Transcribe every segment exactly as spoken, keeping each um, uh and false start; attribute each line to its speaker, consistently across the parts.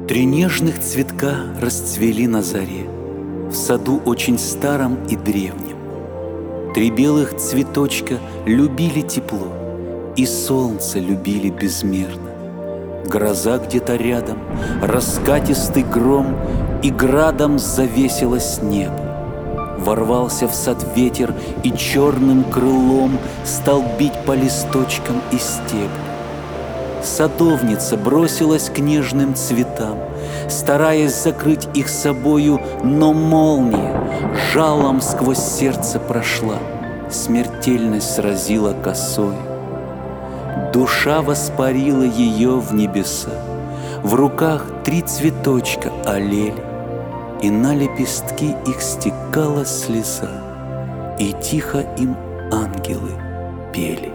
Speaker 1: Три нежных цветка расцвели на заре в саду очень старом и древнем. Три белых цветочка любили тепло и солнце любили безмерно. Гроза где-то рядом, раскатистый гром, и градом завесилось небо. Ворвался в сад ветер и черным крылом стал бить по листочкам и стеблям. Садовница бросилась к нежным цветам, стараясь закрыть их собою, но молния жалом сквозь сердце прошла, смертельность сразила косой. Душа воспарила ее в небеса, в руках три цветочка олели, и на лепестки их стекала слеза, и тихо им ангелы пели.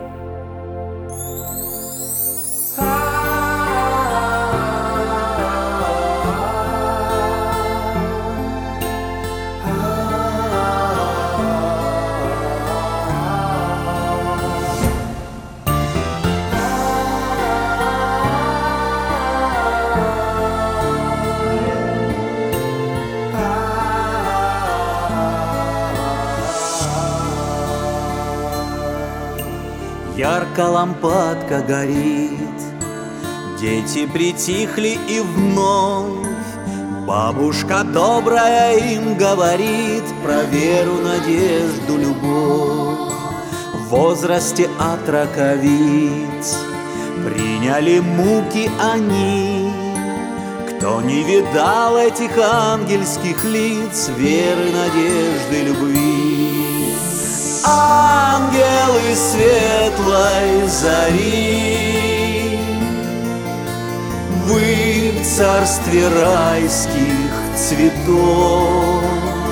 Speaker 2: Ярко лампадка горит, дети притихли и вновь бабушка добрая им говорит про веру, надежду, любовь. В возрасте отроковиц приняли муки они, кто не видал этих ангельских лиц, веры, надежды, любви. Ангелы светлой зари, вы в царстве райских цветов.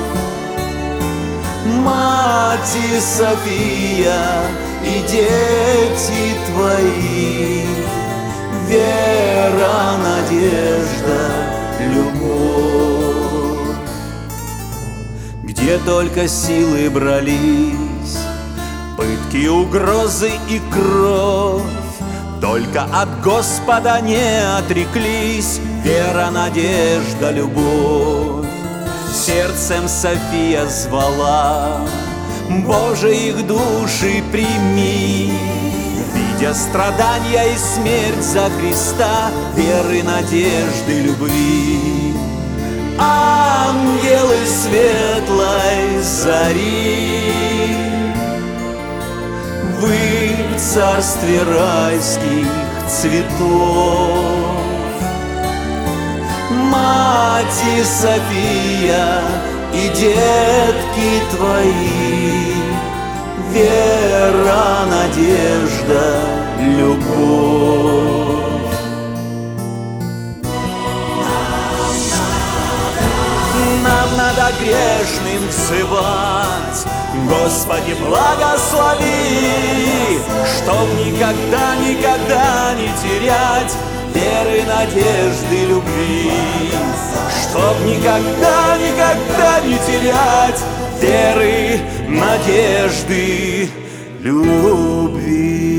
Speaker 2: Мать и София и дети твои, вера, надежда, любовь. Где только силы брались, пытки, угрозы и кровь, только от Господа не отреклись, вера, надежда, любовь. Сердцем София звала, Боже, их души прими, видя страдания и смерть за Христа, веры, надежды, любви. Ангелы светлой зари, вы в царстве райских цветов. Мать и София и детки твои, вера, надежда, любовь. Нам надо грешным взывать, Господи, благослови, чтоб никогда, никогда не терять веры, надежды, любви. Чтоб никогда, никогда не терять веры, надежды, любви.